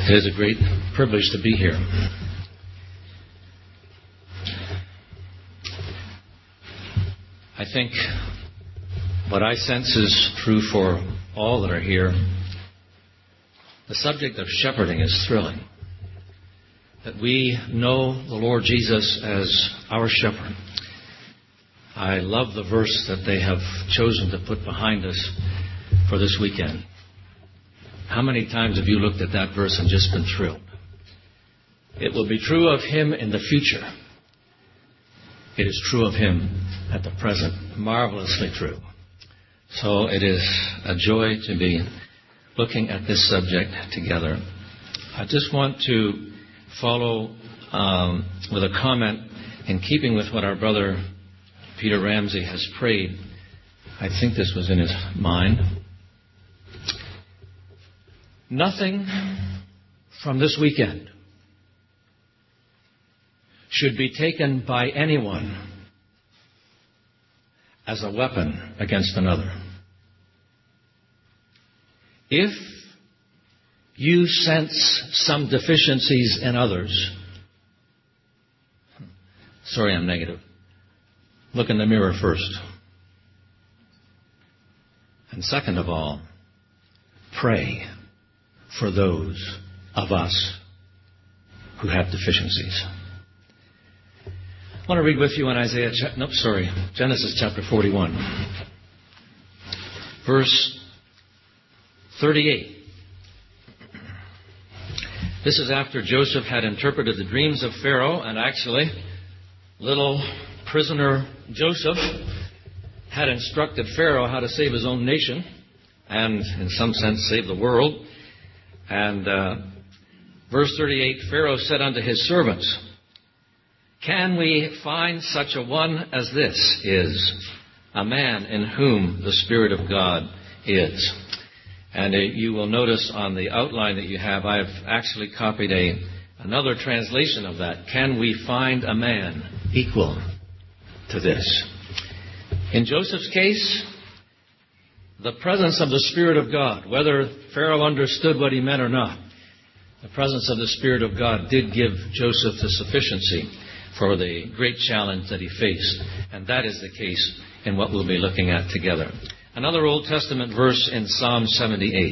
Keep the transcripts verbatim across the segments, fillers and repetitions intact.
It is a great privilege to be here. I think what I sense is true for all that are here. The subject of shepherding is thrilling. That we know the Lord Jesus as our shepherd. I love the verse that they have chosen to put behind us for this weekend. How many times have you looked at that verse and just been thrilled? It will be true of Him in the future. It is true of Him at the present. Marvelously true. So it is a joy to be looking at this subject together. I just want to follow um, with a comment in keeping with what our brother Peter Ramsey has prayed. I think this was in his mind. Nothing from this weekend should be taken by anyone as a weapon against another. If you sense some deficiencies in others, sorry, I'm negative. Look in the mirror first. And second of all, pray for those of us who have deficiencies. I want to read with you in Isaiah, nope, sorry, Genesis chapter forty-one, verse thirty-eight. This is after Joseph had interpreted the dreams of Pharaoh, and actually, little prisoner Joseph had instructed Pharaoh how to save his own nation, and in some sense save the world. And uh, verse thirty-eight, Pharaoh said unto his servants, can we find such a one as this is, a man in whom the Spirit of God is? And uh, you will notice on the outline that you have, I have actually copied a another translation of that. Can we find a man equal to this? In Joseph's case, the presence of the Spirit of God, whether Pharaoh understood what he meant or not, the presence of the Spirit of God did give Joseph the sufficiency for the great challenge that he faced. And that is the case in what we'll be looking at together. Another Old Testament verse in Psalm seventy-eight.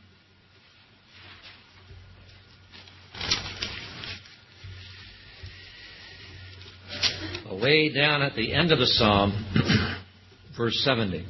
Way down at the end of the Psalm, verse seventy.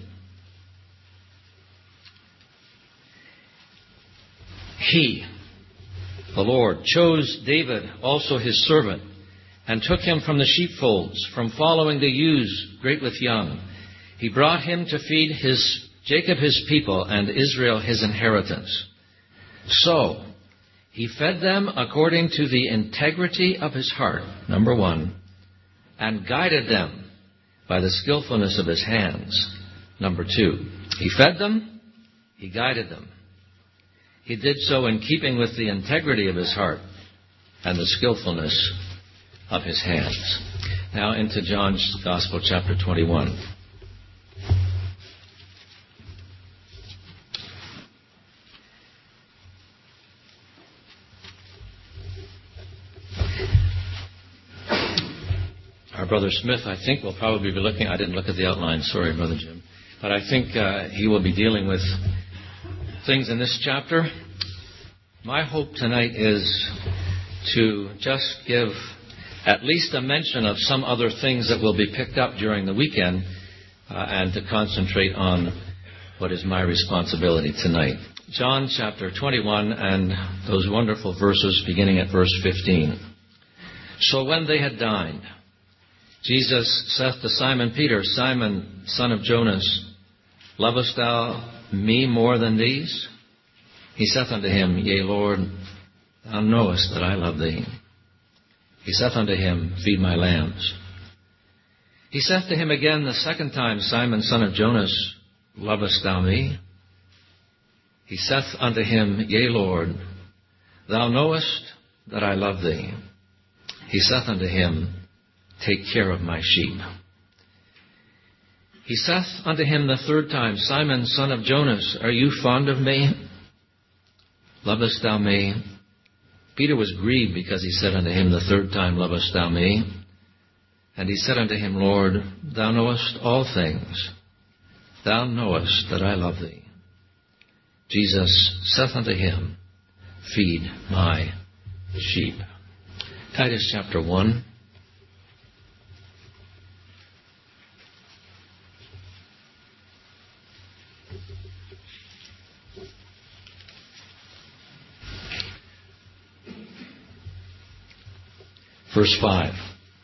He, the Lord, chose David, also his servant, and took him from the sheepfolds, from following the ewes great with young. He brought him to feed his Jacob his people, and Israel his inheritance. So he fed them according to the integrity of his heart, number one, and guided them by the skillfulness of his hands, number two. He fed them, he guided them. He did so in keeping with the integrity of his heart and the skillfulness of his hands. Now into John's Gospel, chapter twenty-one. Our Brother Smith, I think, will probably be looking... I didn't look at the outline. Sorry, Brother Jim. But I think uh, he will be dealing with things in this chapter. My hope tonight is to just give at least a mention of some other things that will be picked up during the weekend uh, and to concentrate on what is my responsibility tonight. John chapter twenty-one and those wonderful verses beginning at verse fifteen. So when they had dined, Jesus saith to Simon Peter, Simon, son of Jonas, lovest thou me more than these? He saith unto him, Yea, Lord, thou knowest that I love thee. He saith unto him, Feed my lambs. He saith to him again the second time, Simon, son of Jonas, lovest thou me? He saith unto him, Yea, Lord, thou knowest that I love thee. He saith unto him, Take care of my sheep. He saith unto him the third time, Simon, son of Jonas, are you fond of me? Lovest thou me? Peter was grieved because he said unto him, The third time lovest thou me? And he said unto him, Lord, thou knowest all things. Thou knowest that I love thee. Jesus saith unto him, Feed my sheep. Titus chapter one. Verse five.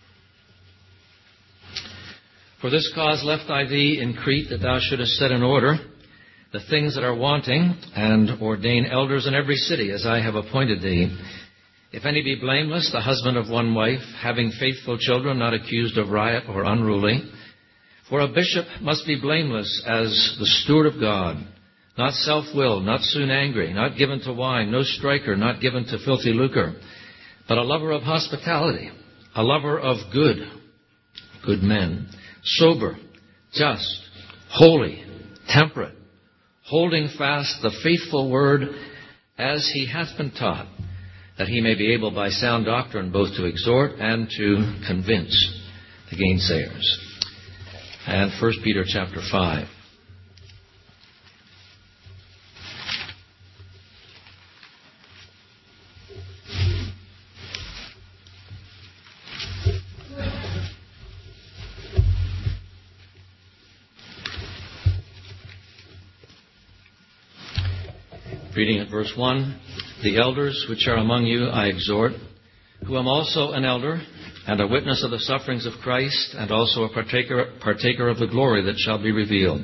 For this cause left I thee in Crete, that thou shouldest set in order the things that are wanting, and ordain elders in every city, as I have appointed thee. If any be blameless, the husband of one wife, having faithful children, not accused of riot or unruly. For a bishop must be blameless as the steward of God, not self-willed, not soon angry, not given to wine, no striker, not given to filthy lucre, but a lover of hospitality, a lover of good, good men, sober, just, holy, temperate, holding fast the faithful word as he hath been taught, that he may be able by sound doctrine both to exhort and to convince the gainsayers. And First Peter chapter five. Reading at verse one, The elders which are among you I exhort, who am also an elder, and a witness of the sufferings of Christ, and also a partaker, partaker of the glory that shall be revealed.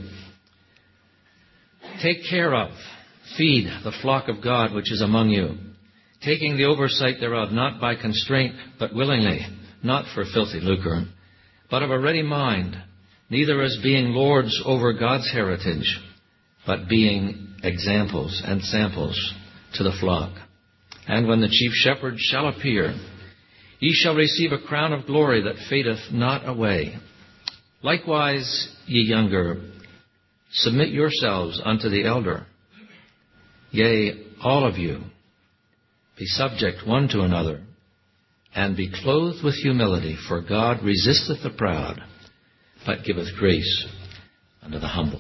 Take care of, feed the flock of God which is among you, taking the oversight thereof, not by constraint, but willingly, not for filthy lucre, but of a ready mind, neither as being lords over God's heritage, but being examples and samples to the flock. And when the chief shepherd shall appear, ye shall receive a crown of glory that fadeth not away. Likewise, ye younger, submit yourselves unto the elder. Yea, all of you, be subject one to another, and be clothed with humility, for God resisteth the proud, but giveth grace unto the humble.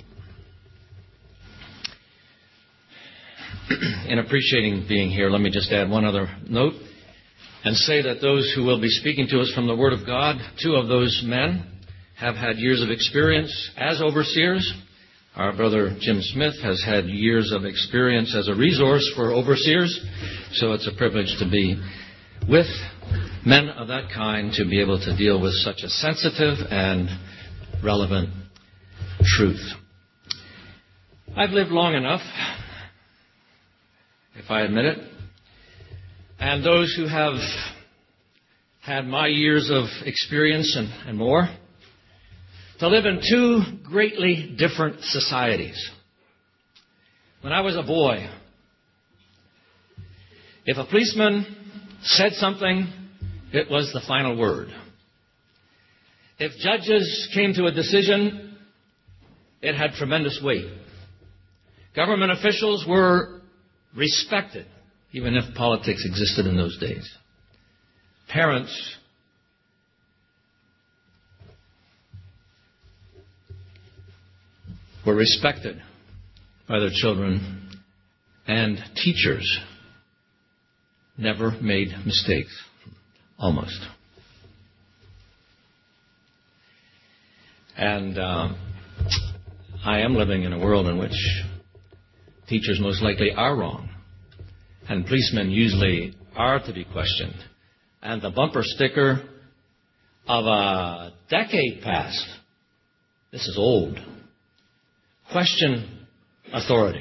In appreciating being here, let me just add one other note and say that those who will be speaking to us from the Word of God, two of those men have had years of experience as overseers. Our brother Jim Smith has had years of experience as a resource for overseers, so it's a privilege to be with men of that kind, to be able to deal with such a sensitive and relevant truth. I've lived long enough, if I admit it, and those who have had my years of experience and, and more, to live in two greatly different societies. When I was a boy, if a policeman said something, it was the final word. If judges came to a decision, it had tremendous weight. Government officials were respected, even if politics existed in those days. Parents were respected by their children, and teachers never made mistakes, almost. And uh, I am living in a world in which teachers most likely are wrong, and policemen usually are to be questioned. And the bumper sticker of a decade past, this is old, question authority.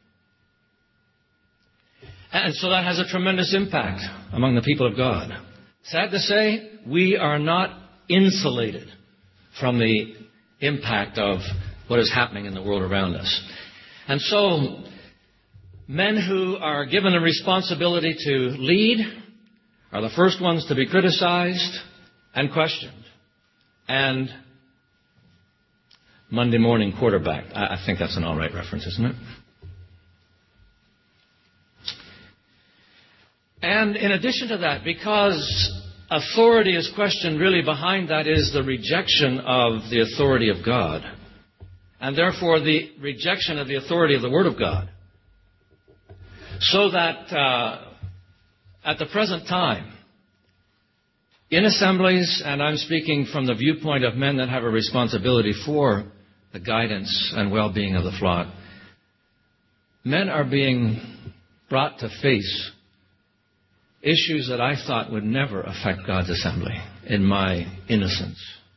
And so that has a tremendous impact among the people of God. Sad to say, we are not insulated from the impact of what is happening in the world around us. And so, men who are given the responsibility to lead are the first ones to be criticized and questioned. And Monday morning quarterback. I think that's an all right reference, isn't it? And in addition to that, because authority is questioned, really behind that is the rejection of the authority of God. And therefore the rejection of the authority of the Word of God. So that uh, at the present time, in assemblies, and I'm speaking from the viewpoint of men that have a responsibility for the guidance and well-being of the flock, men are being brought to face issues that I thought would never affect God's assembly in my innocence.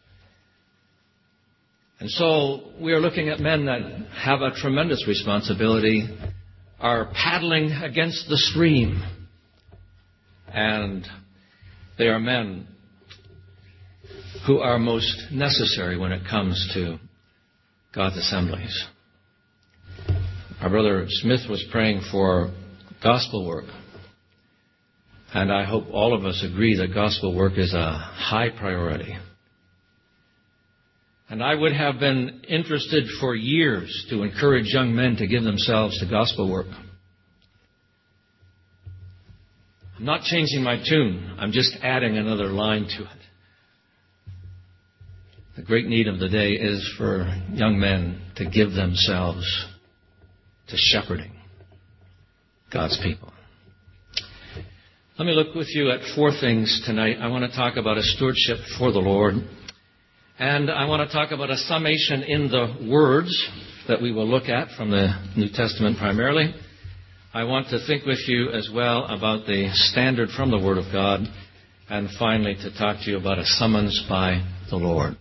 And so we are looking at men that have a tremendous responsibility, are paddling against the stream. And they are men who are most necessary when it comes to God's assemblies. Our brother Smith was praying for gospel work. And I hope all of us agree that gospel work is a high priority. And I would have been interested for years to encourage young men to give themselves to gospel work. I'm not changing my tune. I'm just adding another line to it. The great need of the day is for young men to give themselves to shepherding God's people. Let me look with you at four things tonight. I want to talk about a stewardship for the Lord. And I want to talk about a summation in the words that we will look at from the New Testament primarily. I want to think with you as well about the standard from the Word of God. And finally, to talk to you about a summons by the Lord.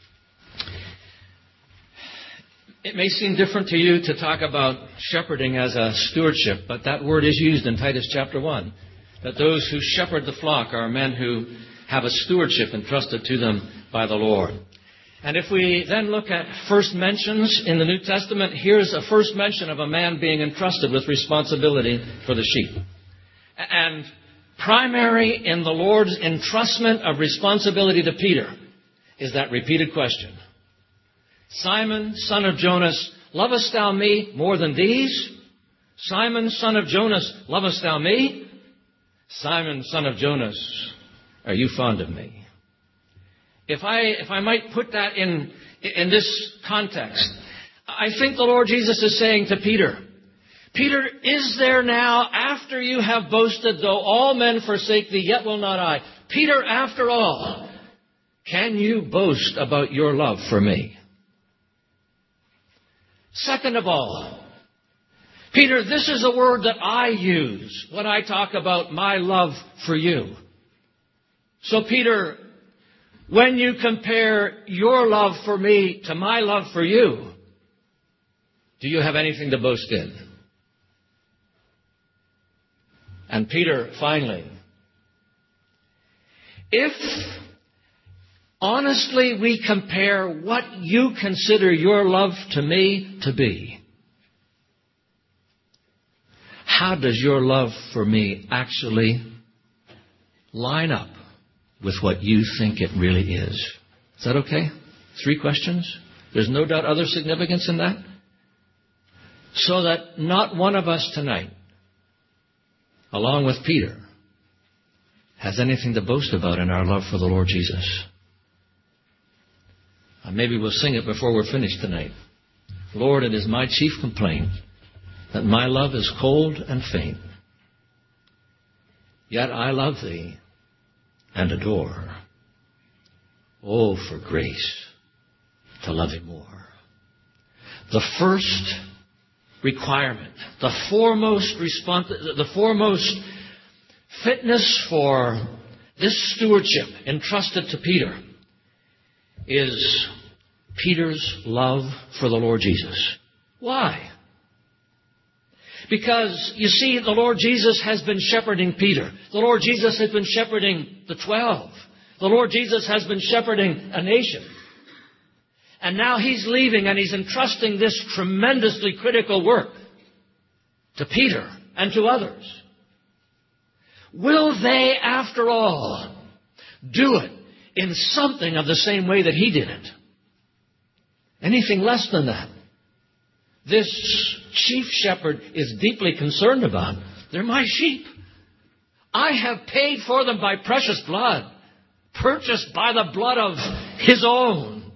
It may seem different to you to talk about shepherding as a stewardship, but that word is used in Titus chapter one. That those who shepherd the flock are men who have a stewardship entrusted to them by the Lord. And if we then look at first mentions in the New Testament, here's a first mention of a man being entrusted with responsibility for the sheep. And primary in the Lord's entrustment of responsibility to Peter is that repeated question. Simon, son of Jonas, lovest thou me more than these? Simon, son of Jonas, lovest thou me? Simon, son of Jonas, are you fond of me? If I if I might put that in in this context, I think the Lord Jesus is saying to Peter, Peter, is there now, after you have boasted, though all men forsake thee, yet will not I? Peter, after all, can you boast about your love for me? Second of all, Peter, this is a word that I use when I talk about my love for you. So, Peter, when you compare your love for me to my love for you, do you have anything to boast in? And Peter, finally, if honestly we compare what you consider your love to me to be, how does your love for me actually line up with what you think it really is? Is that okay? Three questions. There's no doubt other significance in that. So that not one of us tonight, along with Peter, has anything to boast about in our love for the Lord Jesus. Uh, maybe we'll sing it before we're finished tonight. Lord, it is my chief complaint that my love is cold and faint. Yet I love thee and adore. Oh, for grace to love Him more. The first requirement, the foremost response, the foremost fitness for this stewardship entrusted to Peter is Peter's love for the Lord Jesus. Why? Because, you see, the Lord Jesus has been shepherding Peter. The Lord Jesus has been shepherding the twelve. The Lord Jesus has been shepherding a nation. And now He's leaving and He's entrusting this tremendously critical work to Peter and to others. Will they, after all, do it in something of the same way that He did it? Anything less than that, this chief shepherd is deeply concerned about. They're my sheep. I have paid for them by precious blood, purchased by the blood of His own.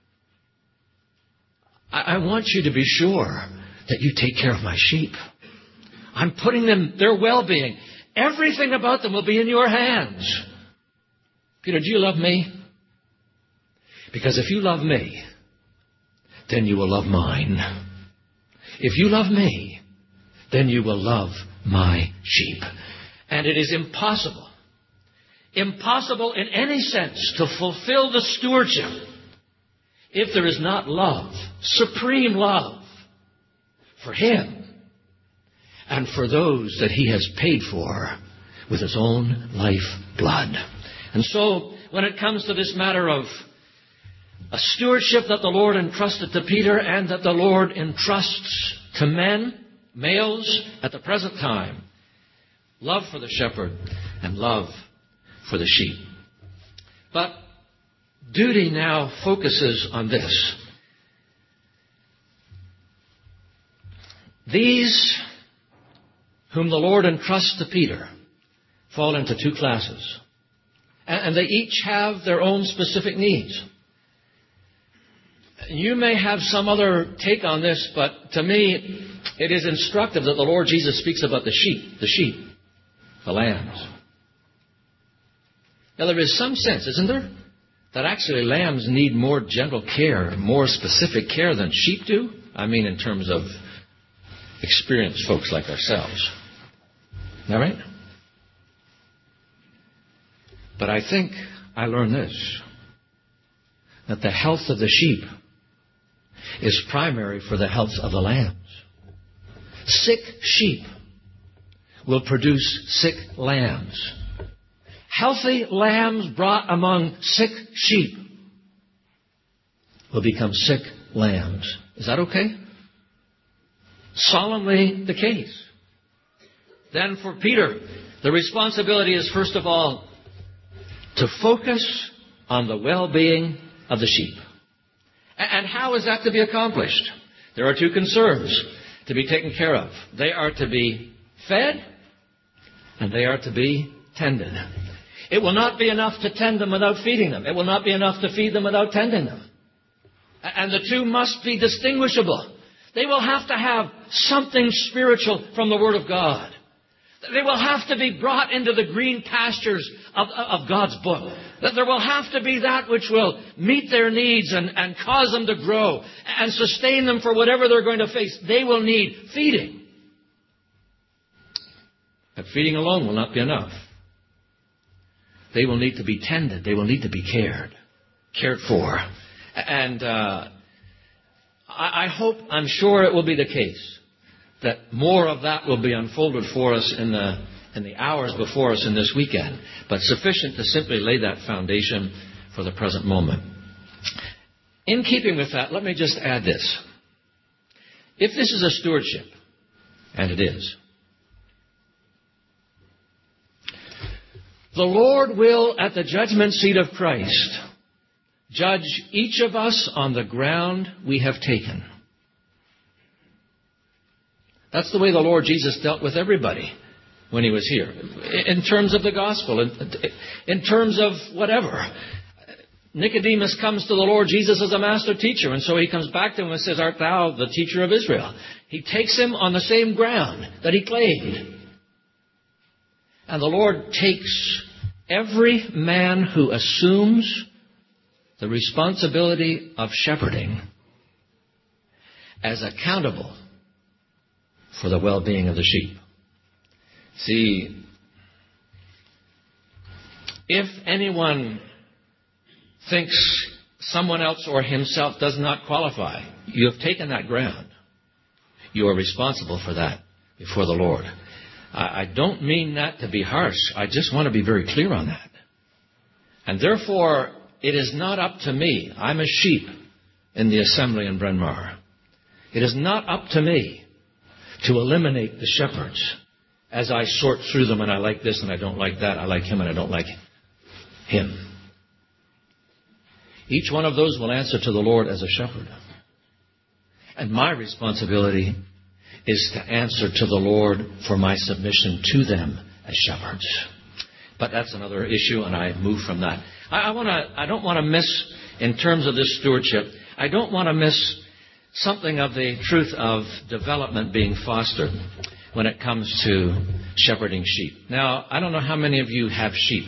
I, I want you to be sure that you take care of my sheep. I'm putting them, their well-being, everything about them will be in your hands. Peter, do you love me? Because if you love me, then you will love mine. If you love me, then you will love my sheep. And it is impossible, impossible in any sense to fulfill the stewardship if there is not love, supreme love for Him and for those that He has paid for with His own life blood. And so, when it comes to this matter of a stewardship that the Lord entrusted to Peter and that the Lord entrusts to men, males, at the present time, love for the shepherd and love for the sheep. But duty now focuses on this. These whom the Lord entrusts to Peter fall into two classes. And they each have their own specific needs. You may have some other take on this, but to me, it is instructive that the Lord Jesus speaks about the sheep, the sheep, the lambs. Now, there is some sense, isn't there, that actually lambs need more gentle care, more specific care than sheep do? I mean, in terms of experienced folks like ourselves. Isn't that right? But I think I learned this, that the health of the sheep is primary for the health of the lambs. Sick sheep will produce sick lambs. Healthy lambs brought among sick sheep will become sick lambs. Is that okay? Solemnly the case. Then for Peter, the responsibility is first of all to focus on the well-being of the sheep. And how is that to be accomplished? There are two concerns to be taken care of. They are to be fed, and they are to be tended. It will not be enough to tend them without feeding them. It will not be enough to feed them without tending them. And the two must be distinguishable. They will have to have something spiritual from the Word of God. They will have to be brought into the green pastures of, of God's book. That there will have to be that which will meet their needs and, and cause them to grow and sustain them for whatever they're going to face. They will need feeding. But feeding alone will not be enough. They will need to be tended. They will need to be cared, cared for. And uh, I, I hope, I'm sure it will be the case that more of that will be unfolded for us in the in the hours before us in this weekend, but sufficient to simply lay that foundation for the present moment. In keeping with that, let me just add this. If this is a stewardship, and it is, the Lord will, at the judgment seat of Christ, judge each of us on the ground we have taken. That's the way the Lord Jesus dealt with everybody when He was here. In terms of the gospel, in terms of whatever. Nicodemus comes to the Lord Jesus as a master teacher, and so he comes back to him and says, "Art thou the teacher of Israel?" He takes him on the same ground that he claimed. And the Lord takes every man who assumes the responsibility of shepherding as accountable for the well-being of the sheep. See, if anyone thinks someone else or himself does not qualify, you have taken that ground. You are responsible for that before the Lord. I don't mean that to be harsh. I just want to be very clear on that. And therefore, it is not up to me. I'm a sheep in the assembly in Bryn Mawr. It is not up to me to eliminate the shepherds as I sort through them and I like this and I don't like that. I like him and I don't like him. Each one of those will answer to the Lord as a shepherd. And my responsibility is to answer to the Lord for my submission to them as shepherds. But that's another issue, and I move from that. I, I want to. I don't want to miss, in terms of this stewardship, I don't want to miss something of the truth of development being fostered when it comes to shepherding sheep. Now, I don't know how many of you have sheep.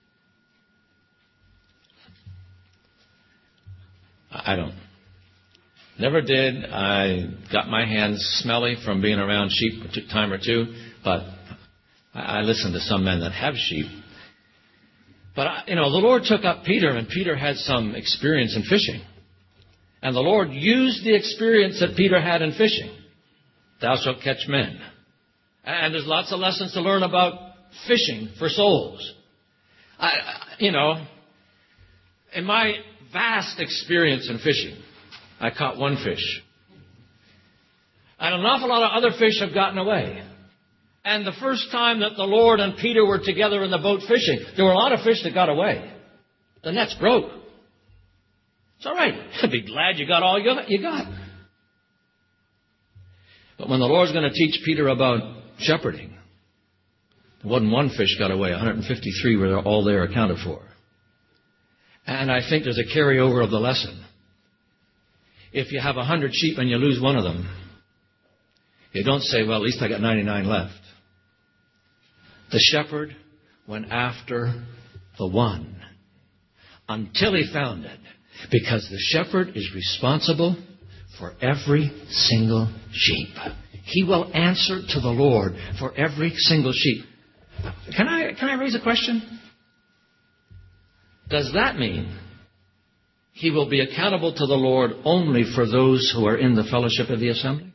I don't. Never did. I got my hands smelly from being around sheep a time or two, but I listen to some men that have sheep. But, you know, the Lord took up Peter, and Peter had some experience in fishing. And the Lord used the experience that Peter had in fishing. Thou shalt catch men. And there's lots of lessons to learn about fishing for souls. I, you know, in my vast experience in fishing, I caught one fish. And an awful lot of other fish have gotten away. And the first time that the Lord and Peter were together in the boat fishing, there were a lot of fish that got away. The nets broke. It's all right. I'd be glad you got all you got. But when the Lord's going to teach Peter about shepherding, there wasn't one fish got away. one hundred fifty-three were all there accounted for. And I think there's a carryover of the lesson. If you have one hundred sheep and you lose one of them, you don't say, well, at least I got ninety-nine left. The shepherd went after the one until he found it. Because the shepherd is responsible for every single sheep. He will answer to the Lord for every single sheep. Can I, can I raise a question? Does that mean he will be accountable to the Lord only for those who are in the fellowship of the assembly?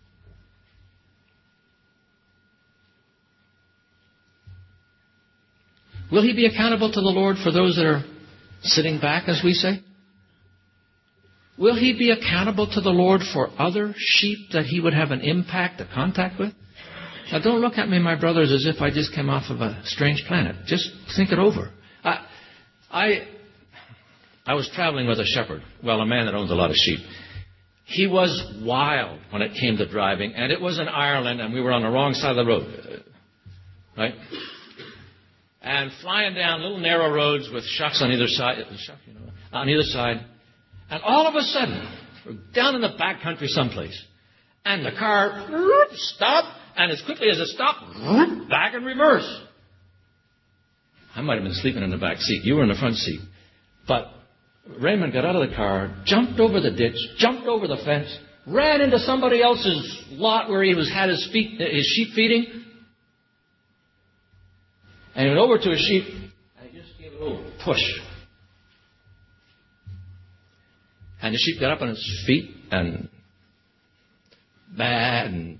Will he be accountable to the Lord for those that are sitting back, as we say? Will he be accountable to the Lord for other sheep that he would have an impact, a contact with? Now, don't look at me, my brothers, as if I just came off of a strange planet. Just think it over. I, I, I was traveling with a shepherd, well, a man that owns a lot of sheep. He was wild when it came to driving, and it was in Ireland, and we were on the wrong side of the road, right? And flying down little narrow roads with shucks on either side, you know, on either side. And all of a sudden, we're down in the back country someplace, and the car stopped, and as quickly as it stopped, back in reverse. I might have been sleeping in the back seat. You were in the front seat. But Raymond got out of the car, jumped over the ditch, jumped over the fence, ran into somebody else's lot where he was had his, feet, his sheep feeding, and he went over to his sheep, and he just gave it a little push. And the sheep got up on its feet and bad and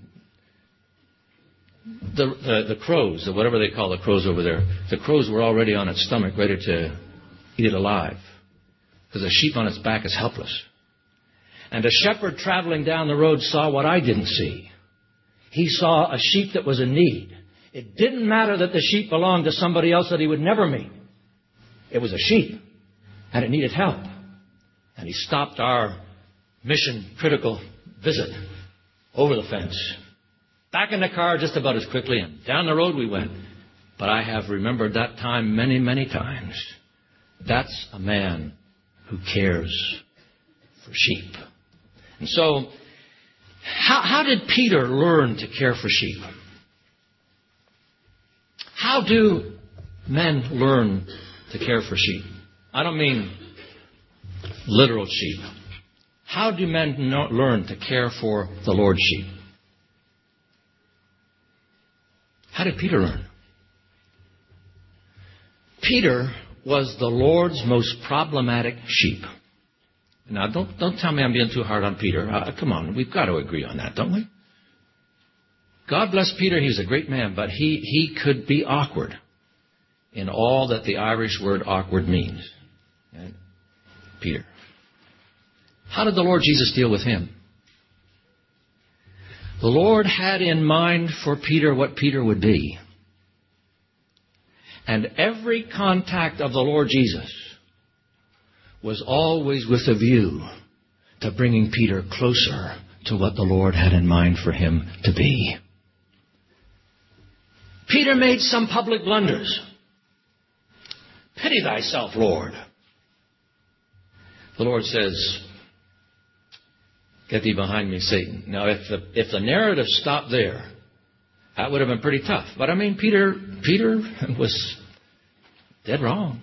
the, the the crows, or whatever they call the crows over there, the crows were already on its stomach, ready to eat it alive, because a sheep on its back is helpless. And a shepherd traveling down the road saw what I didn't see. He saw a sheep that was in need. It didn't matter that the sheep belonged to somebody else that he would never meet. It was a sheep, and it needed help. And he stopped our mission-critical visit over the fence. Back in the car just about as quickly, and down the road we went. But I have remembered that time many, many times. That's a man who cares for sheep. And so, how, how did Peter learn to care for sheep? How do men learn to care for sheep? I don't mean literal sheep. How do men know, learn to care for the Lord's sheep? How did Peter learn? Peter was the Lord's most problematic sheep. Now, don't, don't tell me I'm being too hard on Peter. Uh, come on, we've got to agree on that, don't we? God bless Peter, he was a great man, but he, he could be awkward in all that the Irish word awkward means. And Peter. How did the Lord Jesus deal with him? The Lord had in mind for Peter what Peter would be. And every contact of the Lord Jesus was always with a view to bringing Peter closer to what the Lord had in mind for him to be. Peter made some public blunders. Pity thyself, Lord. The Lord says, get thee behind me, Satan. Now, if the, if the narrative stopped there, that would have been pretty tough. But I mean, Peter, Peter was dead wrong.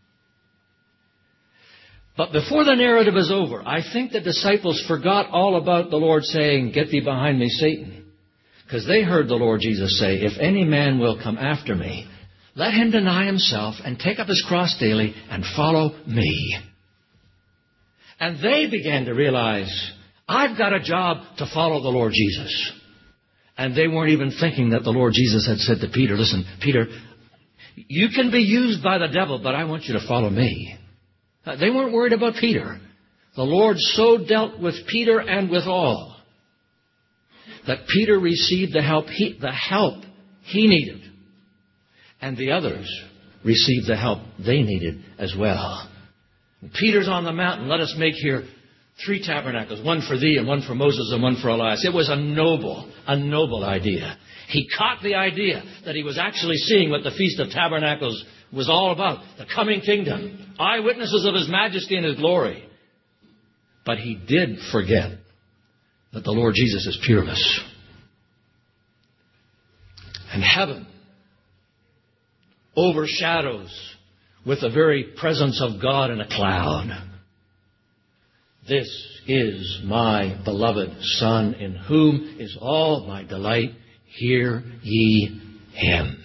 But before the narrative is over, I think the disciples forgot all about the Lord saying, get thee behind me, Satan. Because they heard the Lord Jesus say, if any man will come after me, let him deny himself and take up his cross daily and follow me. And they began to realize, I've got a job to follow the Lord Jesus. And they weren't even thinking that the Lord Jesus had said to Peter, listen, Peter, you can be used by the devil, but I want you to follow me. They weren't worried about Peter. The Lord so dealt with Peter and with all that Peter received the help he, the help he needed. And the others received the help they needed as well. Peter's on the mountain. Let us make here three tabernacles, one for thee and one for Moses and one for Elias. It was a noble, a noble idea. He caught the idea that he was actually seeing what the Feast of Tabernacles was all about. The coming kingdom. Eyewitnesses of His majesty and His glory. But he did forget that the Lord Jesus is peerless. And heaven overshadows with the very presence of God in a cloud. This is my beloved Son, in whom is all my delight. Hear ye Him.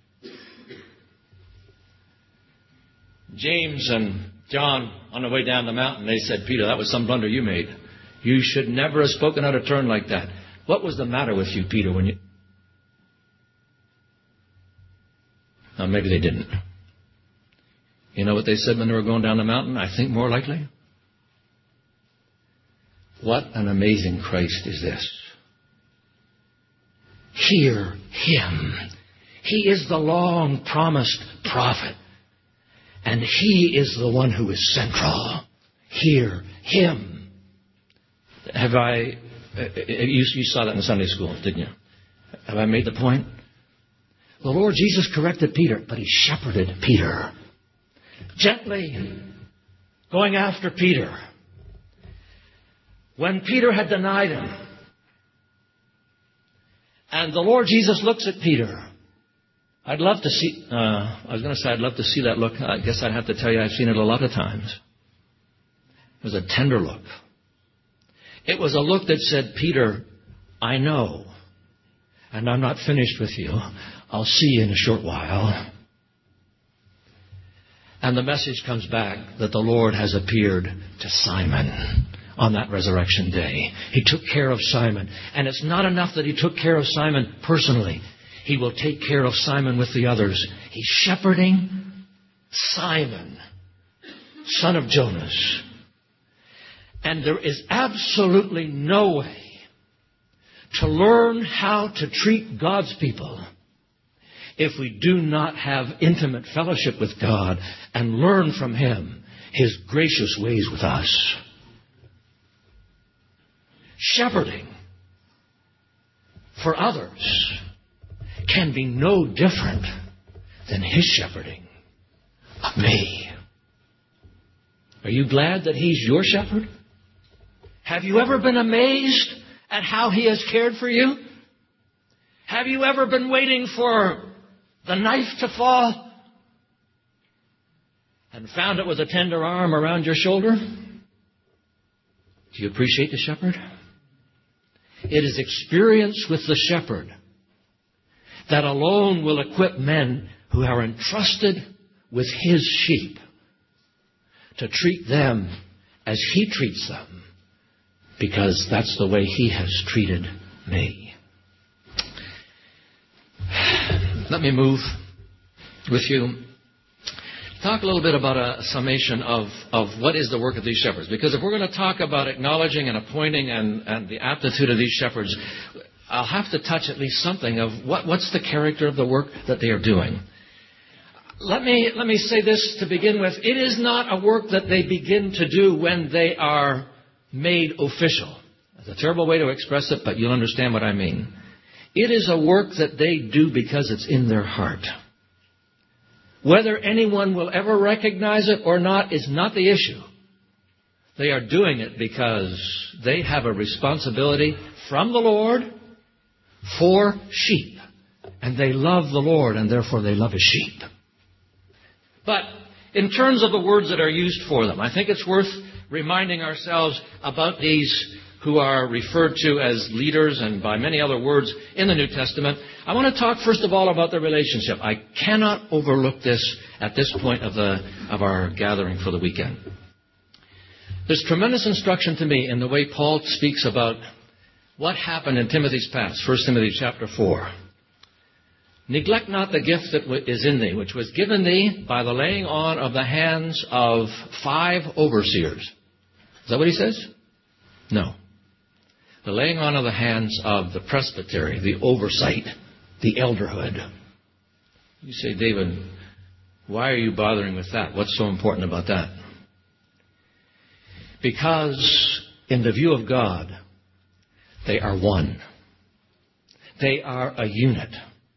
James and John, on the way down the mountain, they said, Peter, that was some blunder you made. You should never have spoken out of turn like that. What was the matter with you, Peter, when you... Now, maybe they didn't. You know what they said when they were going down the mountain? I think more likely. What an amazing Christ is this. Hear Him. He is the long-promised prophet. And He is the one who is central. Hear Him. Have I... You, you saw that in Sunday school, didn't you? Have I made the point? The Lord Jesus corrected Peter, but He shepherded Peter. Gently going after Peter. When Peter had denied Him, and the Lord Jesus looks at Peter, I'd love to see, uh, I was going to say I'd love to see that look. I guess I'd have to tell you I've seen it a lot of times. It was a tender look. It was a look that said, Peter, I know, and I'm not finished with you. I'll see you in a short while. And the message comes back that the Lord has appeared to Simon on that resurrection day. He took care of Simon. And it's not enough that He took care of Simon personally. He will take care of Simon with the others. He's shepherding Simon, son of Jonas. And there is absolutely no way to learn how to treat God's people if we do not have intimate fellowship with God and learn from Him His gracious ways with us. Shepherding for others can be no different than His shepherding of me. Are you glad that He's your shepherd? Have you ever been amazed at how He has cared for you? Have you ever been waiting for the knife to fall and found it with a tender arm around your shoulder? Do you appreciate the shepherd? It is experience with the shepherd that alone will equip men who are entrusted with His sheep to treat them as He treats them, because that's the way He has treated me. Let me move with you. Talk a little bit about a summation of, of what is the work of these shepherds. Because if we're going to talk about acknowledging and appointing and, and the aptitude of these shepherds, I'll have to touch at least something of what, what's the character of the work that they are doing. Let me, let me say this to begin with. It is not a work that they begin to do when they are made official. It's a terrible way to express it, but you'll understand what I mean. It is a work that they do because it's in their heart. Whether anyone will ever recognize it or not is not the issue. They are doing it because they have a responsibility from the Lord for sheep. And they love the Lord, and therefore they love His sheep. But in terms of the words that are used for them, I think it's worth reminding ourselves about these who are referred to as leaders and by many other words in the New Testament. I want to talk first of all about their relationship. I cannot overlook this at this point of the of our gathering for the weekend. There's tremendous instruction to me in the way Paul speaks about what happened in Timothy's past. First Timothy chapter four. Neglect not the gift that is in thee, which was given thee by the laying on of the hands of five overseers. Is that what he says? No. The laying on of the hands of the presbytery, the oversight, the elderhood. You say, David, why are you bothering with that? What's so important about that? Because in the view of God, they are one. They are a unit.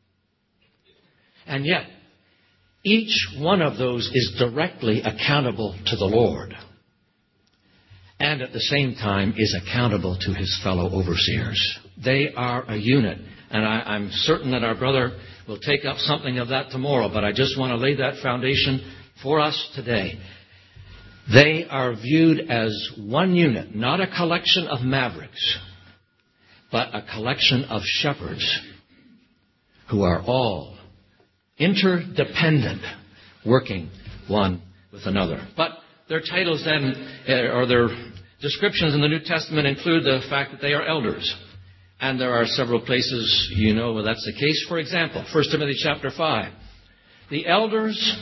And yet, each one of those is directly accountable to the Lord. And at the same time is accountable to his fellow overseers. They are a unit. And I, I'm certain that our brother will take up something of that tomorrow. But I just want to lay that foundation for us today. They are viewed as one unit, not a collection of mavericks, but a collection of shepherds who are all interdependent, working one with another. But their titles then, or their descriptions in the New Testament include the fact that they are elders. And there are several places, you know, where that's the case. For example, First Timothy chapter five. The elders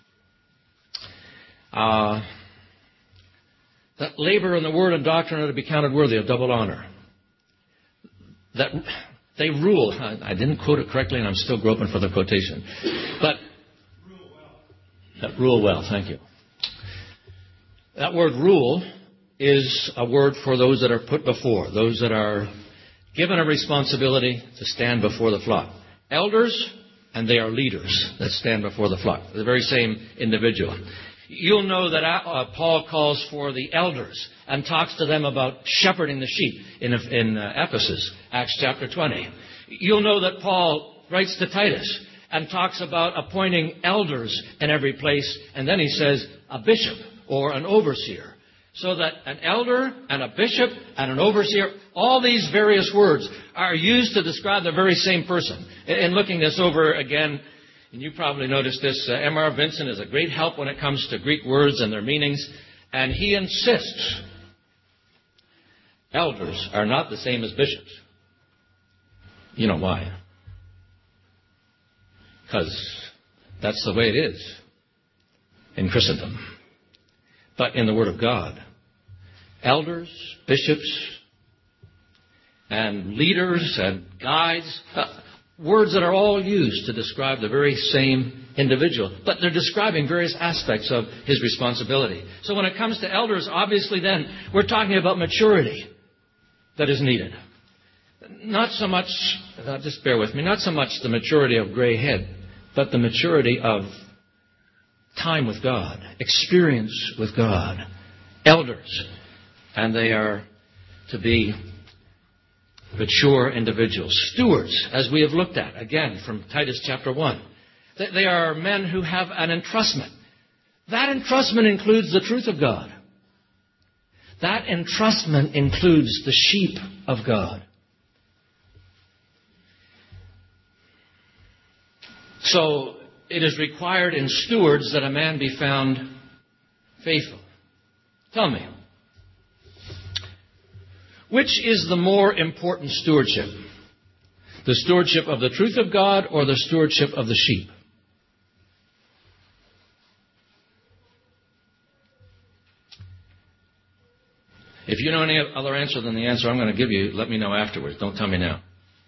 uh, that labor in the word and doctrine are to be counted worthy of double honor. That they rule. I, I didn't quote it correctly, and I'm still groping for the quotation. But rule well. That rule well, thank you. That word rule is a word for those that are put before, those that are given a responsibility to stand before the flock. Elders, and they are leaders that stand before the flock. The very same individual. You'll know that uh, Paul calls for the elders and talks to them about shepherding the sheep in, in uh, Ephesus, Acts chapter twenty. You'll know that Paul writes to Titus and talks about appointing elders in every place, and then he says a bishop or an overseer. So that an elder and a bishop and an overseer, all these various words are used to describe the very same person. In looking this over again, and you probably noticed this, uh, M R Vincent is a great help when it comes to Greek words and their meanings. And he insists elders are not the same as bishops. You know why? Because that's the way it is in Christendom. But in the Word of God, elders, bishops, and leaders and guides, uh, words that are all used to describe the very same individual. But they're describing various aspects of his responsibility. So when it comes to elders, obviously then, we're talking about maturity that is needed. Not so much, uh, just bear with me, not so much the maturity of gray head, but the maturity of time with God, experience with God, elders. And they are to be mature individuals. Stewards, as we have looked at, again, from Titus chapter one. They are men who have an entrustment. That entrustment includes the truth of God. That entrustment includes the sheep of God. So, it is required in stewards that a man be found faithful. Tell me, which is the more important stewardship? The stewardship of the truth of God or the stewardship of the sheep? If you know any other answer than the answer I'm going to give you, let me know afterwards. Don't tell me now.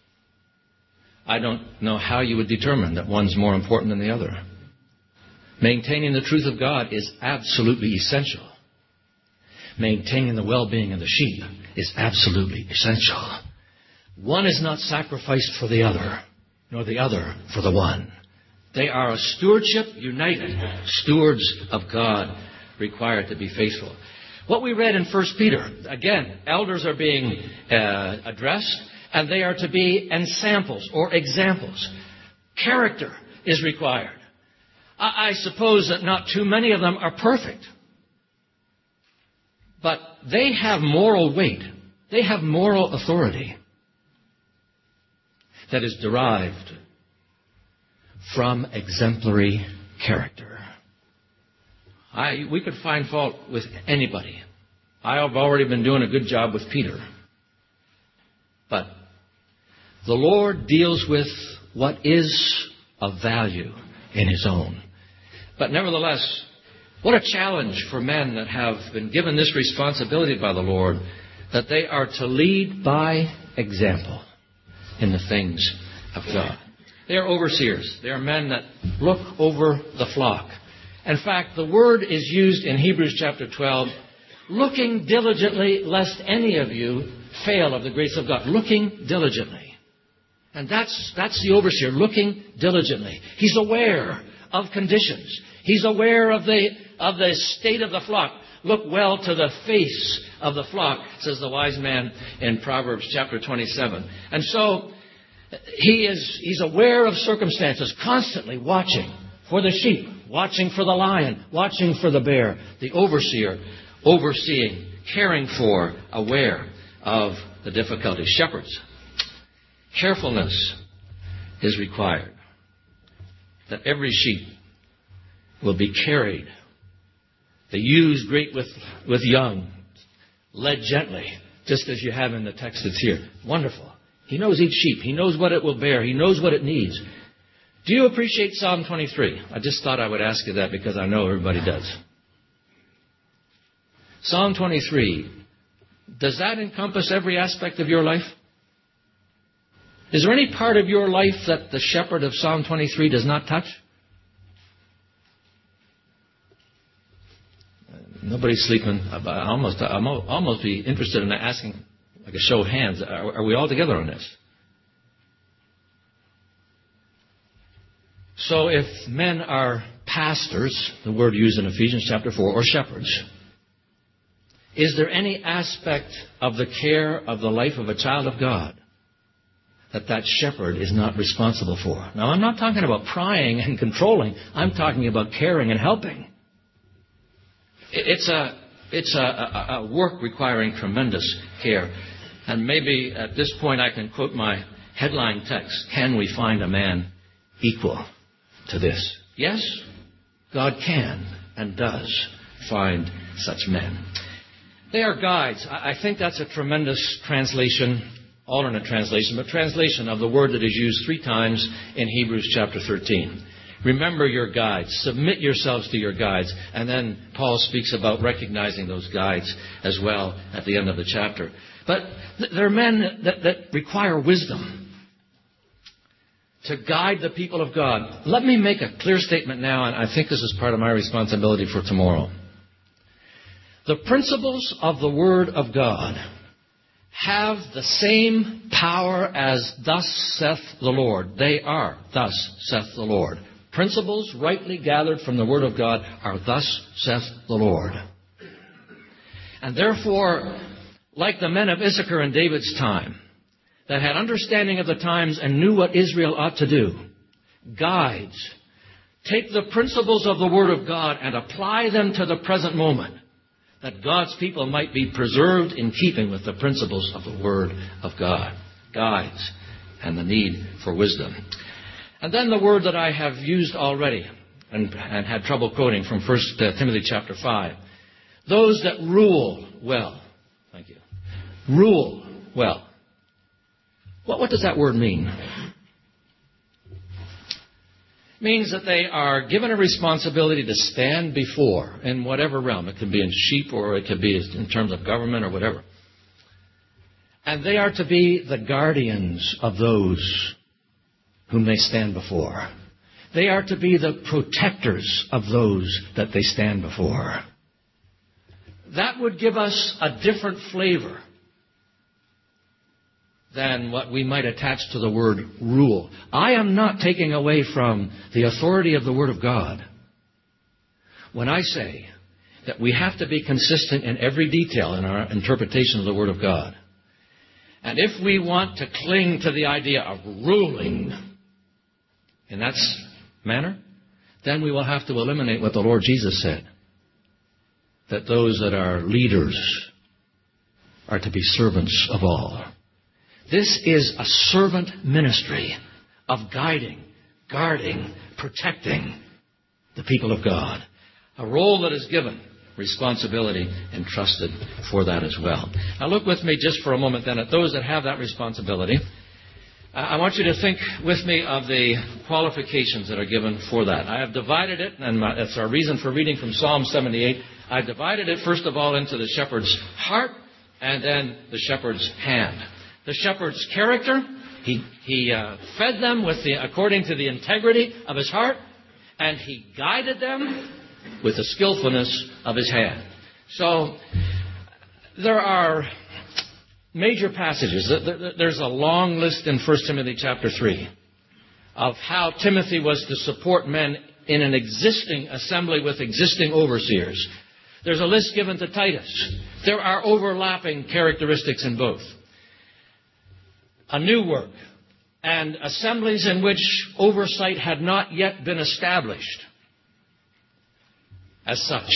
I don't know how you would determine that one's more important than the other. Maintaining the truth of God is absolutely essential. Maintaining the well-being of the sheep is absolutely essential. One is not sacrificed for the other, nor the other for the one. They are a stewardship united, stewards of God, required to be faithful. What we read in First Peter, again, elders are being uh, addressed, and they are to be ensamples or examples. Character is required. I, I suppose that not too many of them are perfect, but they have moral weight. They have moral authority that is derived from exemplary character. I, we could find fault with anybody. I have already been doing a good job with Peter. But the Lord deals with what is of value in His own. But nevertheless, what a challenge for men that have been given this responsibility by the Lord, that they are to lead by example in the things of God. They are overseers. They are men that look over the flock. In fact, the word is used in Hebrews chapter twelve, looking diligently lest any of you fail of the grace of God. Looking diligently. And that's, that's the overseer, looking diligently. He's aware of conditions. He's aware of the, of the state of the flock. Look well to the face of the flock, says the wise man in Proverbs chapter twenty-seven. And so he is, he's aware of circumstances, constantly watching for the sheep, watching for the lion, watching for the bear. The overseer, overseeing, caring for, aware of the difficulties. Shepherds, carefulness is required. That every sheep will be carried. The ewes great with, with young, led gently, just as you have in the text that's here. Wonderful. He knows each sheep. He knows what it will bear. He knows what it needs. Do you appreciate Psalm twenty-three? I just thought I would ask you that because I know everybody does. Psalm twenty-three, does that encompass every aspect of your life? Is there any part of your life that the shepherd of Psalm twenty-three does not touch? Nobody's sleeping. I almost, I'm almost be interested in asking, like a show of hands, are, are we all together on this? So if men are pastors, the word used in Ephesians chapter four, or shepherds, is there any aspect of the care of the life of a child of God that that shepherd is not responsible for? Now, I'm not talking about prying and controlling. I'm talking about caring and helping. It's a, it's a, a, a work requiring tremendous care. And maybe at this point I can quote my headline text. Can we find a man equal to this? Yes, God can and does find such men. They are guides. I think that's a tremendous translation, alternate translation, but translation of the word that is used three times in Hebrews chapter thirteen. Remember your guides. Submit yourselves to your guides. And then Paul speaks about recognizing those guides as well at the end of the chapter. But th- there are men that, that require wisdom to guide the people of God. Let me make a clear statement now, and I think this is part of my responsibility for tomorrow. The principles of the Word of God have the same power as thus saith the Lord. They are thus saith the Lord. Principles rightly gathered from the Word of God are thus saith the Lord. And therefore, like the men of Issachar in David's time, that had understanding of the times and knew what Israel ought to do, guides, take the principles of the Word of God and apply them to the present moment, that God's people might be preserved in keeping with the principles of the Word of God. Guides and the need for wisdom. And then the word that I have used already and, and had trouble quoting from First Timothy chapter five. Those that rule well. Thank you. Rule well. What, what does that word mean? It means that they are given a responsibility to stand before in whatever realm. It could be in sheep or it could be in terms of government or whatever. And they are to be the guardians of those whom they stand before. They are to be the protectors of those that they stand before. That would give us a different flavor than what we might attach to the word rule. I am not taking away from the authority of the Word of God when I say that we have to be consistent in every detail in our interpretation of the Word of God. And if we want to cling to the idea of ruling in that manner, then we will have to eliminate what the Lord Jesus said, that those that are leaders are to be servants of all. This is a servant ministry of guiding, guarding, protecting the people of God. A role that is given, responsibility entrusted for that as well. Now look with me just for a moment then at those that have that responsibility. I want you to think with me of the qualifications that are given for that. I have divided it, and that's our reason for reading from Psalm seventy-eight. I've divided it, first of all, into the shepherd's heart and then the shepherd's hand. The shepherd's character, he, he uh, fed them with the, according to the integrity of his heart, and he guided them with the skillfulness of his hand. So there are major passages. There's a long list in First Timothy chapter three of how Timothy was to support men in an existing assembly with existing overseers. There's a list given to Titus. There are overlapping characteristics in both. A new work and assemblies in which oversight had not yet been established as such.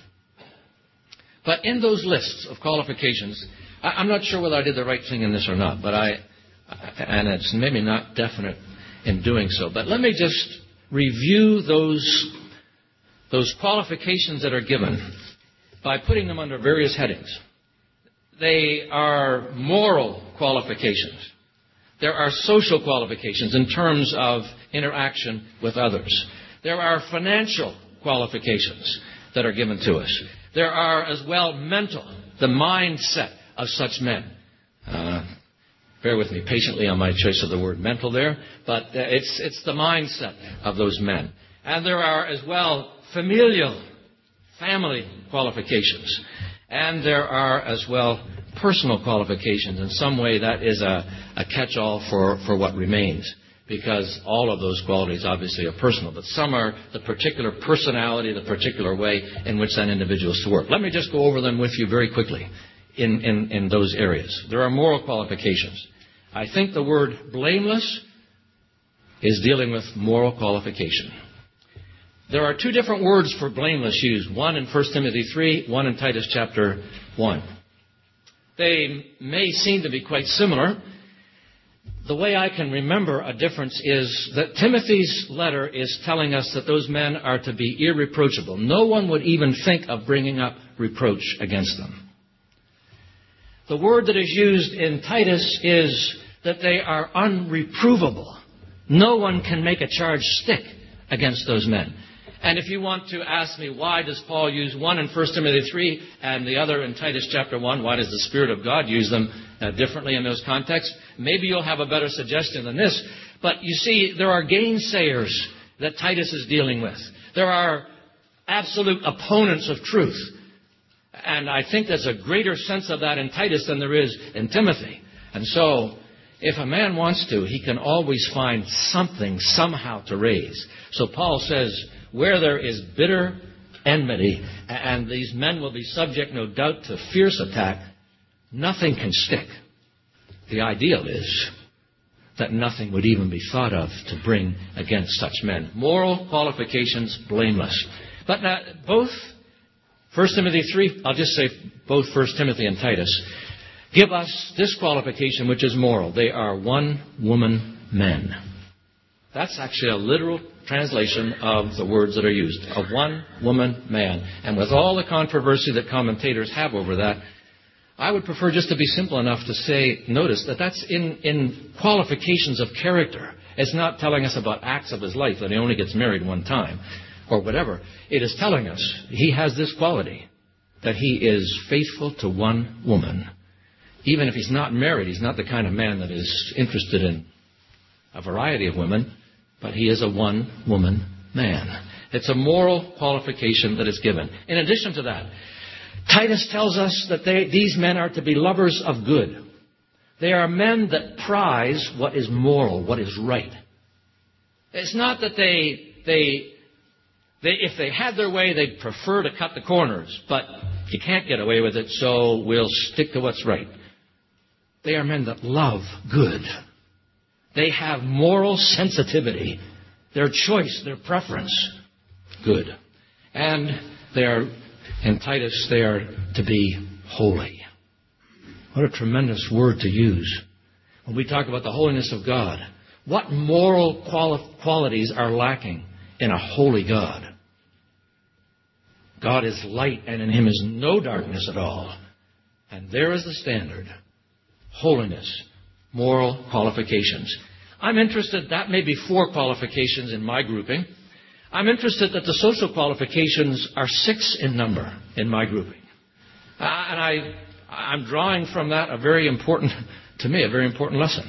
But in those lists of qualifications, I'm not sure whether I did the right thing in this or not, but I, and it's maybe not definite in doing so. But let me just review those, those qualifications that are given by putting them under various headings. They are moral qualifications. There are social qualifications in terms of interaction with others. There are financial qualifications that are given to us. There are as well mental, the mindset of such men. Uh, bear with me patiently on my choice of the word mental there, but uh, it's, it's the mindset of those men. And there are as well familial, family qualifications. And there are as well personal qualifications. In some way that is a, a catch-all for, for what remains, because all of those qualities obviously are personal, but some are the particular personality, the particular way in which that individual is to work. Let me just go over them with you very quickly in, in, in those areas. There are moral qualifications. I think the word blameless is dealing with moral qualification. There are two different words for blameless used, one in First Timothy three, one in Titus chapter one. They may seem to be quite similar. The way I can remember a difference is that Timothy's letter is telling us that those men are to be irreproachable. No one would even think of bringing up reproach against them. The word that is used in Titus is that they are unreprovable. No one can make a charge stick against those men. And if you want to ask me, why does Paul use one in First Timothy three and the other in Titus chapter one, why does the Spirit of God use them uh, differently in those contexts? Maybe you'll have a better suggestion than this. But you see, there are gainsayers that Titus is dealing with. There are absolute opponents of truth. And I think there's a greater sense of that in Titus than there is in Timothy. And so, if a man wants to, he can always find something somehow to raise. So Paul says, where there is bitter enmity, and these men will be subject, no doubt, to fierce attack, nothing can stick. The ideal is that nothing would even be thought of to bring against such men. Moral qualifications, blameless. But now, both First Timothy three, I'll just say both First Timothy and Titus, give us this qualification which is moral. They are one-woman men. That's actually a literal translation of the words that are used. A one-woman man. And with all the controversy that commentators have over that, I would prefer just to be simple enough to say, notice that that's in, in qualifications of character. It's not telling us about acts of his life, that he only gets married one time or whatever. It is telling us he has this quality, that he is faithful to one woman. Even if he's not married, he's not the kind of man that is interested in a variety of women, but he is a one-woman man. It's a moral qualification that is given. In addition to that, Titus tells us that they, these men are to be lovers of good. They are men that prize what is moral, what is right. It's not that they, they, they, if they had their way, they'd prefer to cut the corners, but you can't get away with it, so we'll stick to what's right. They are men that love good. They have moral sensitivity. Their choice, their preference, good. And they are, in Titus, they are to be holy. What a tremendous word to use. When we talk about the holiness of God, what moral quali- qualities are lacking in a holy God? God is light, and in Him is no darkness at all. And there is the standard. Holiness, moral qualifications. I'm interested, that may be four qualifications in my grouping. I'm interested that the social qualifications are six in number in my grouping. Uh, and I, I'm drawing from that a very important, to me, a very important lesson.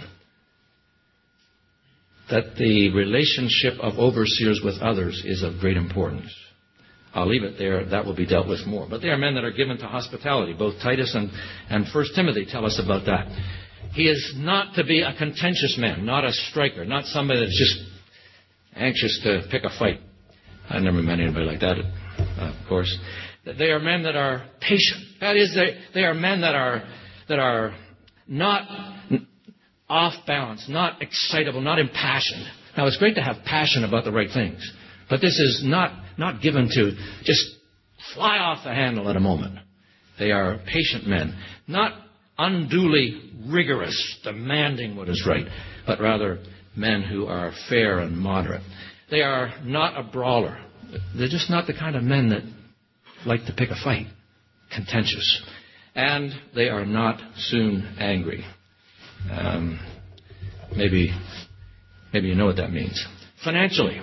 That the relationship of overseers with others is of great importance. I'll leave it there. That will be dealt with more. But they are men that are given to hospitality. Both Titus and, and First Timothy tell us about that. He is not to be a contentious man, not a striker, not somebody that's just anxious to pick a fight. I've never met anybody like that, uh, of course. They are men that are patient. That is, they, they are men that are that are not off balance, not excitable, not impassioned. Now, it's great to have passion about the right things, but this is not, not given to just fly off the handle at a moment. They are patient men, not unduly rigorous, demanding what is right, but rather men who are fair and moderate. They are not a brawler. They're just not the kind of men that like to pick a fight, contentious. And they are not soon angry. Um, maybe, maybe you know what that means. Financially,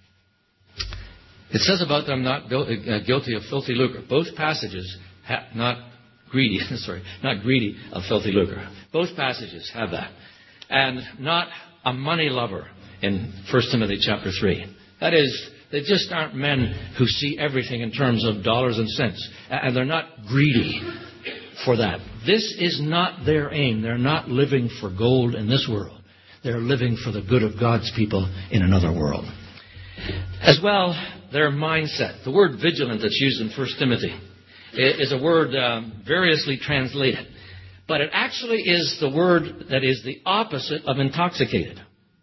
it says about them not guilty of filthy lucre. Both passages have not greedy. Sorry, not greedy of filthy lucre. Both passages have that, and not a money lover in First Timothy chapter three. That is, they just aren't men who see everything in terms of dollars and cents, and they're not greedy for that. This is not their aim. They're not living for gold in this world. They're living for the good of God's people in another world. As well, their mindset. The word vigilant that's used in First Timothy is a word um, variously translated. But it actually is the word that is the opposite of intoxicated.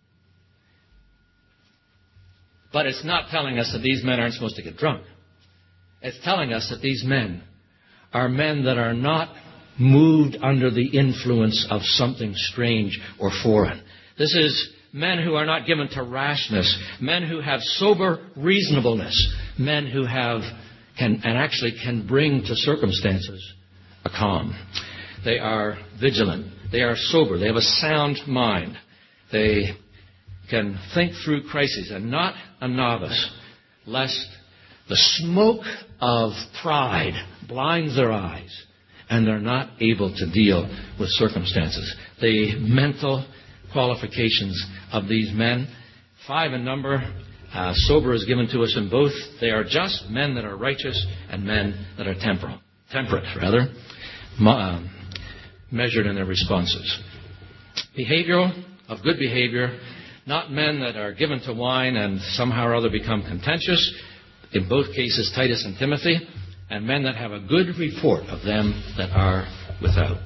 But it's not telling us that these men aren't supposed to get drunk. It's telling us that these men are men that are not moved under the influence of something strange or foreign. This is men who are not given to rashness, men who have sober reasonableness, men who have can and actually can bring to circumstances a calm. They are vigilant. They are sober. They have a sound mind. They can think through crises and not a novice, lest the smoke of pride blinds their eyes and they're not able to deal with circumstances. The mental qualifications of these men, five in number, uh, sober is given to us in both. They are just men that are righteous and men that are temporal, temperate, rather, um, measured in their responses. Behavioral, of good behavior, not men that are given to wine and somehow or other become contentious, in both cases Titus and Timothy, and men that have a good report of them that are without.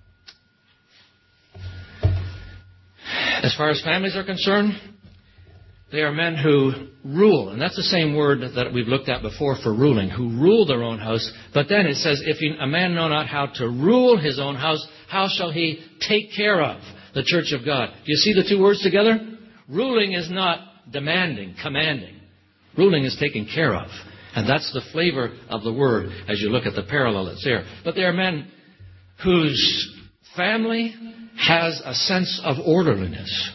As far as families are concerned, they are men who rule, and that's the same word that we've looked at before for ruling, who rule their own house. But then it says, if a man know not how to rule his own house, how shall he take care of the church of God? Do you see the two words together? Ruling is not demanding, commanding. Ruling is taken care of. And that's the flavor of the word as you look at the parallel that's there. But there are men whose family has a sense of orderliness.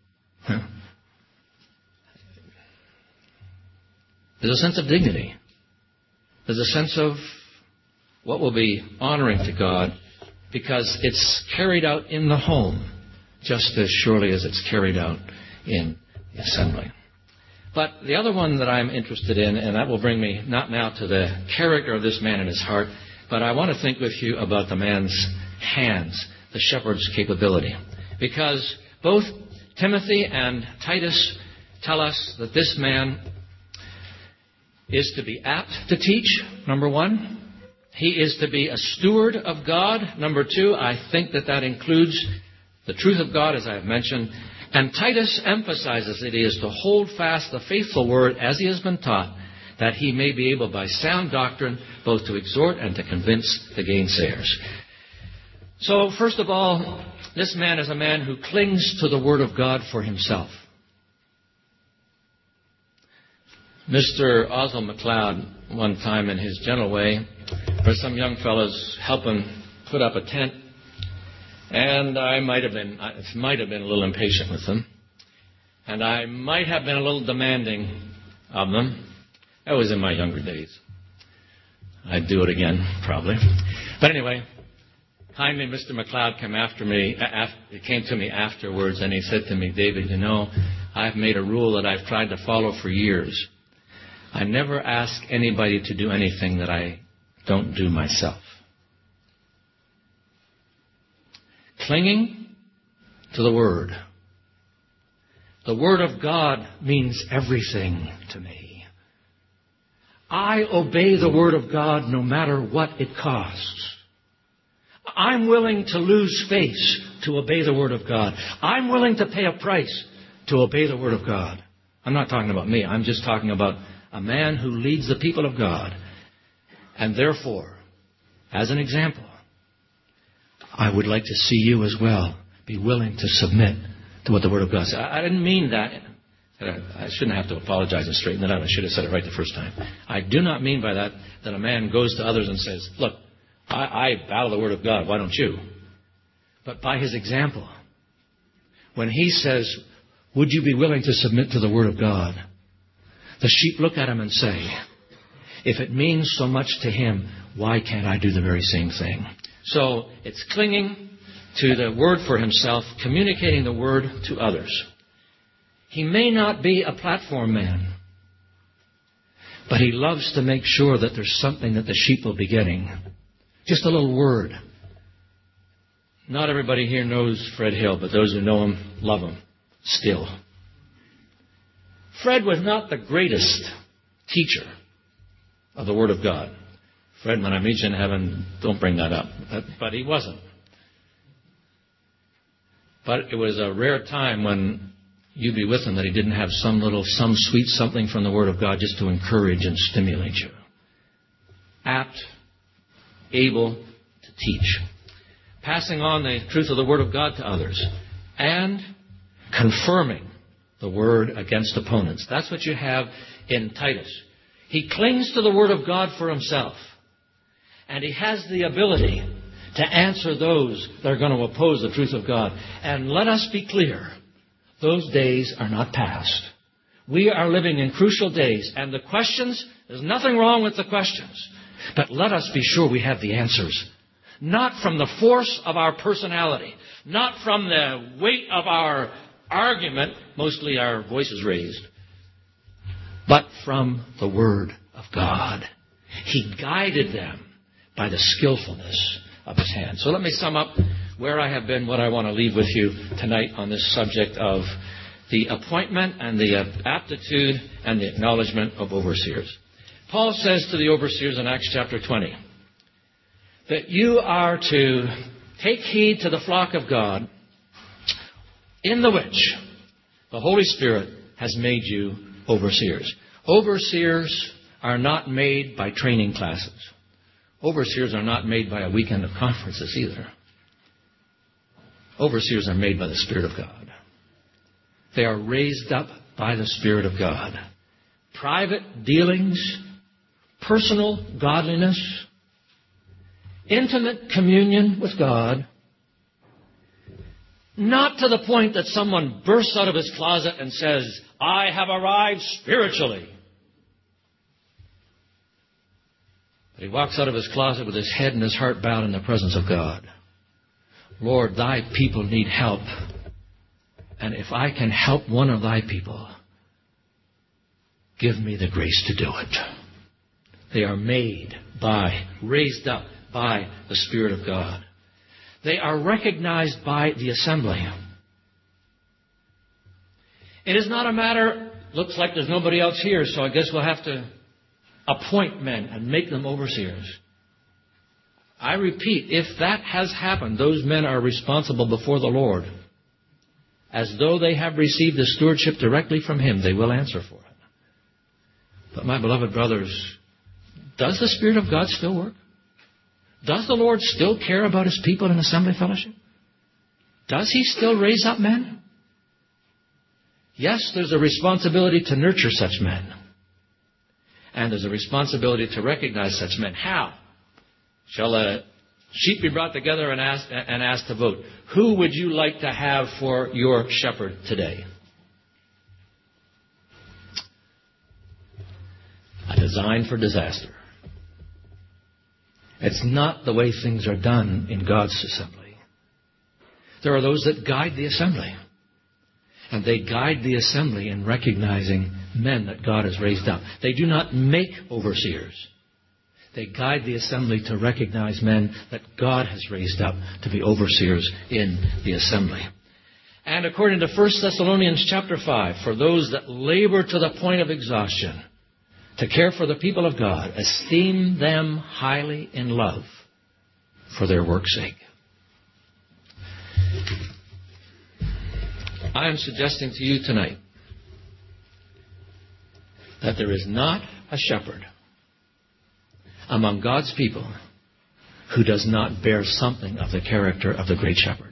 There's a sense of dignity. There's a sense of what will be honoring to God because it's carried out in the home just as surely as it's carried out in the assembly. But the other one that I'm interested in, and that will bring me not now to the character of this man and his heart, but I want to think with you about the man's hands, the shepherd's capability. Because both Timothy and Titus tell us that this man is to be apt to teach, number one. He is to be a steward of God, number two. I think that that includes the truth of God, as I have mentioned. And Titus emphasizes that he is to hold fast the faithful word as he has been taught, that he may be able by sound doctrine both to exhort and to convince the gainsayers. So, first of all, this man is a man who clings to the word of God for himself. Mister Oswald McLeod, one time in his gentle way, for some young fellows helping put up a tent, and I might have been, I might have been a little impatient with them, and I might have been a little demanding of them. That was in my younger days. I'd do it again, probably. But anyway, kindly Mister McLeod came after me. He came to me afterwards, and he said to me, "David, you know, I've made a rule that I've tried to follow for years. I never ask anybody to do anything that I don't do myself." Clinging to the Word. The Word of God means everything to me. I obey the Word of God no matter what it costs. I'm willing to lose face to obey the Word of God. I'm willing to pay a price to obey the Word of God. I'm not talking about me. I'm just talking about a man who leads the people of God. And therefore, as an example, I would like to see you as well be willing to submit to what the Word of God says. I didn't mean that. I shouldn't have to apologize and straighten it out. I should have said it right the first time. I do not mean by that that a man goes to others and says, "Look, I, I battle the Word of God. Why don't you?" But by his example, when he says, "Would you be willing to submit to the Word of God?" the sheep look at him and say, "If it means so much to him, why can't I do the very same thing?" So it's clinging to the Word for himself, communicating the Word to others. He may not be a platform man, but he loves to make sure that there's something that the sheep will be getting. Just a little word. Not everybody here knows Fred Hill, but those who know him love him still. Fred was not the greatest teacher of the Word of God. Fred, when I meet you in heaven, don't bring that up. But he wasn't. But it was a rare time when you'd be with him that he didn't have some little, some sweet something from the Word of God just to encourage and stimulate you. Apt, able to teach. Passing on the truth of the Word of God to others. And confirming the Word against opponents. That's what you have in Titus. He clings to the Word of God for himself. And he has the ability to answer those that are going to oppose the truth of God. And let us be clear, those days are not past. We are living in crucial days. And the questions, there's nothing wrong with the questions. But let us be sure we have the answers. Not from the force of our personality. Not from the weight of our argument, mostly our voices raised. But from the Word of God. He guided them by the skillfulness of His hand. So let me sum up where I have been, what I want to leave with you tonight on this subject of the appointment and the aptitude and the acknowledgement of overseers. Paul says to the overseers in Acts chapter twenty that you are to take heed to the flock of God in the which the Holy Spirit has made you overseers. Overseers are not made by training classes. Overseers are not made by a weekend of conferences either. Overseers are made by the Spirit of God. They are raised up by the Spirit of God. Private dealings, personal godliness, intimate communion with God, not to the point that someone bursts out of his closet and says, "I have arrived spiritually." But he walks out of his closet with his head and his heart bowed in the presence of God. "Lord, thy people need help. And if I can help one of thy people, give me the grace to do it." They are made by, raised up by the Spirit of God. They are recognized by the assembly. It is not a matter, looks like there's nobody else here, so I guess we'll have to appoint men and make them overseers. I repeat, if that has happened, those men are responsible before the Lord. As though they have received the stewardship directly from Him, they will answer for it. But my beloved brothers, does the Spirit of God still work? Does the Lord still care about His people in assembly fellowship? Does He still raise up men? Yes, there's a responsibility to nurture such men. And there's a responsibility to recognize such men. How? Shall a sheep be brought together and asked, and asked to vote? Who would you like to have for your shepherd today? A design for disaster. It's not the way things are done in God's assembly. There are those that guide the assembly. And they guide the assembly in recognizing men that God has raised up. They do not make overseers. They guide the assembly to recognize men that God has raised up to be overseers in the assembly. And according to First Thessalonians chapter five, for those that labor to the point of exhaustion, to care for the people of God, esteem them highly in love for their work's sake. I am suggesting to you tonight that there is not a shepherd among God's people who does not bear something of the character of the great shepherd.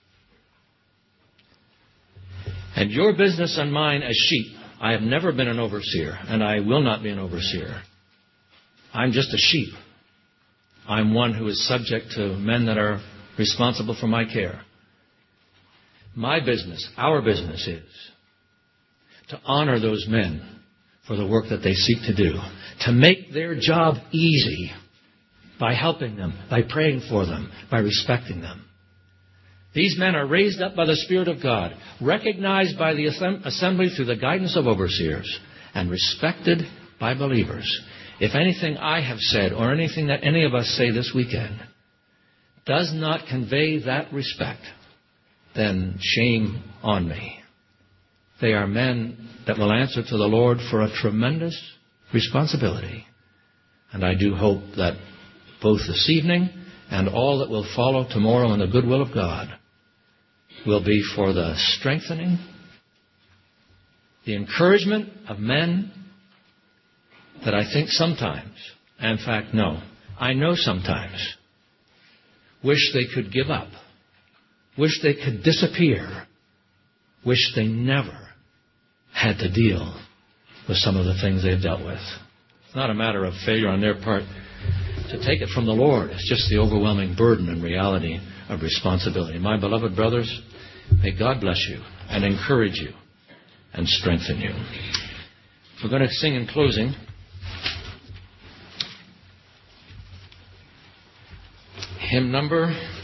And your business and mine as sheep, I have never been an overseer, and I will not be an overseer. I'm just a sheep. I'm one who is subject to men that are responsible for my care. My business, our business is to honor those men for the work that they seek to do, to make their job easy by helping them, by praying for them, by respecting them. These men are raised up by the Spirit of God, recognized by the assembly through the guidance of overseers, and respected by believers. If anything I have said, or anything that any of us say this weekend, does not convey that respect, then shame on me. They are men that will answer to the Lord for a tremendous responsibility. And I do hope that both this evening and all that will follow tomorrow in the goodwill of God will be for the strengthening, the encouragement of men that I think sometimes, in fact, no, I know sometimes, wish they could give up, wish they could disappear, wish they never had to deal with some of the things they've dealt with. It's not a matter of failure on their part to take it from the Lord. It's just the overwhelming burden and reality of responsibility. My beloved brothers, may God bless you and encourage you and strengthen you. We're going to sing in closing hymn number